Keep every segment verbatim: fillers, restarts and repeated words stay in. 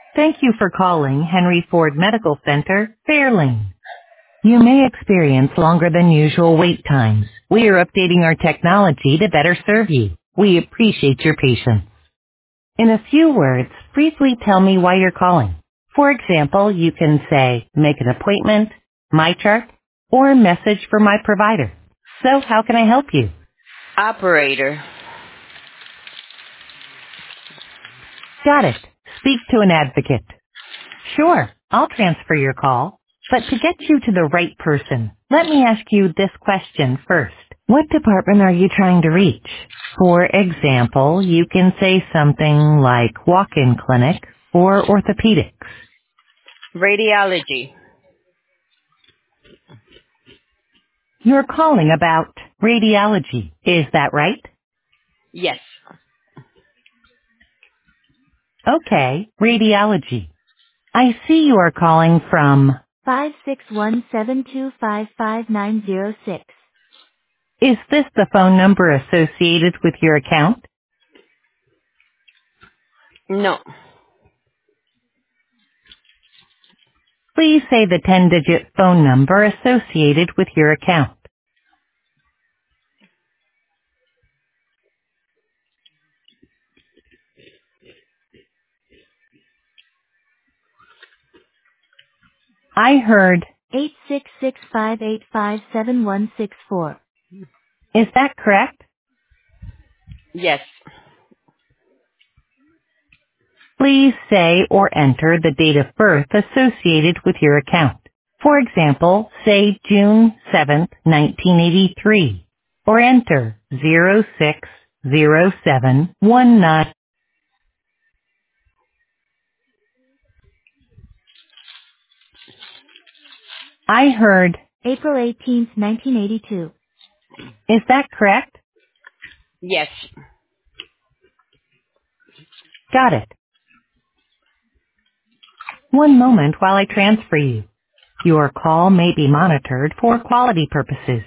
Thank you for calling Henry Ford Medical Center, Fairlane. You may experience longer than usual wait times. We are updating our technology to better serve you. We appreciate your patience. In a few words, briefly tell me why you're calling. For example, you can say, make an appointment, my chart, or message for my provider. So how can I help you? Operator. Got it. Speak to an advocate. Sure, I'll transfer your call. But to get you to the right person, let me ask you this question first. What department are you trying to reach? For example, you can say something like walk-in clinic or orthopedics. Radiology. You're calling about radiology, is that right? Yes. Okay, radiology. I see you are calling from. Five six one seven two five five nine zero six. Is this the phone number associated with your account? No. Please say the ten-digit phone number associated with your account. I heard eight six six five eight five seven one six four. Is that correct? Yes. Please say or enter the date of birth associated with your account. For example, say June seventh, nineteen eighty-three, or enter zero six zero seven one nine. I heard April eighteenth, nineteen eighty-two. Is that correct? Yes. Got it. One moment while I transfer you. Your call may be monitored for quality purposes.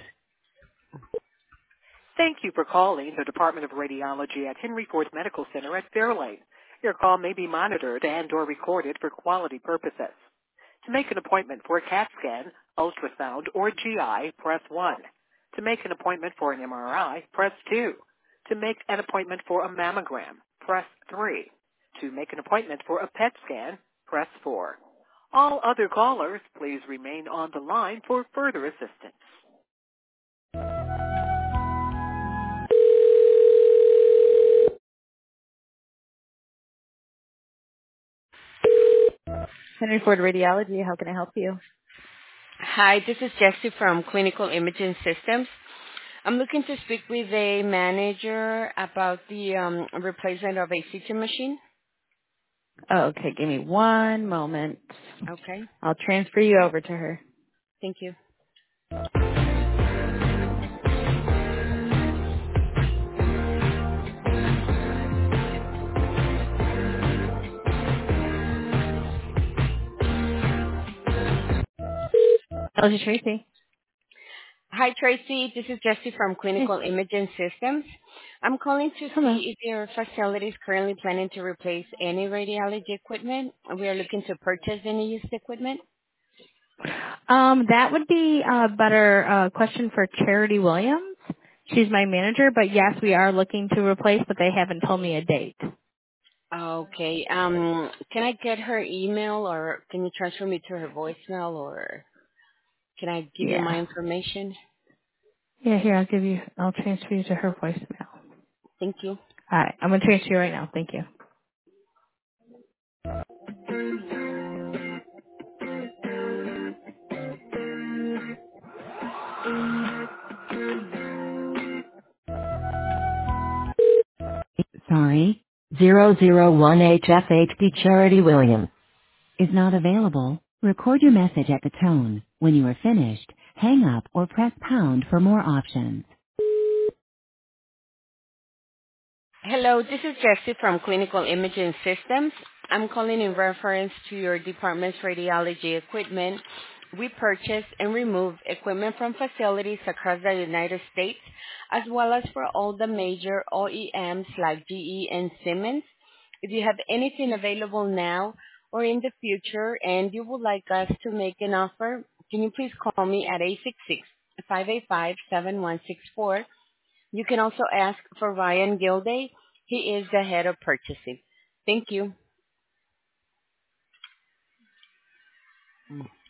Thank you for calling the Department of Radiology at Henry Ford Medical Center at Fairlane. Your call may be monitored and or recorded for quality purposes. To make an appointment for a CAT scan, ultrasound, or G I, press one. To make an appointment for an M R I, press two. To make an appointment for a mammogram, press three. To make an appointment for a PET scan, press four. All other callers, please remain on the line for further assistance. Henry Ford Radiology, how can I help you? Hi, this is Jessie from Clinical Imaging Systems. I'm looking to speak with a manager about the um, replacement of a C T machine. Okay, give me one moment. Okay. I'll transfer you over to her. Thank you. Oh, this is Tracy. Hi, Tracy. This is Jessie from Hey. Clinical Imaging Systems. I'm calling to Hello. see if your facility is currently planning to replace any radiology equipment. We are looking to purchase any used equipment. Um, that would be a better uh, question for Charity Williams. She's my manager, but yes, we are looking to replace, but they haven't told me a date. Okay. Um, can I get her email, or can you transfer me to her voicemail, or can I give you my Yeah. information? Yeah, here, I'll give you, I'll transfer you to her voicemail. Thank you. All right, I'm going to transfer you right now. Thank you. Sorry. zero zero one H F H P Charity Williams is not available. Record your message at the tone. When you are finished, hang up or press pound for more options. Hello, this is Jessie from Clinical Imaging Systems. I'm calling in reference to your department's radiology equipment. We purchase and remove equipment from facilities across the United States, as well as for all the major O E Ms like G E and Siemens. If you have anything available now or in the future and you would like us to make an offer, can you please call me at eight six six, five eight five, seven one six four. You can also ask for Ryan Gilday. He is the head of purchasing. Thank you.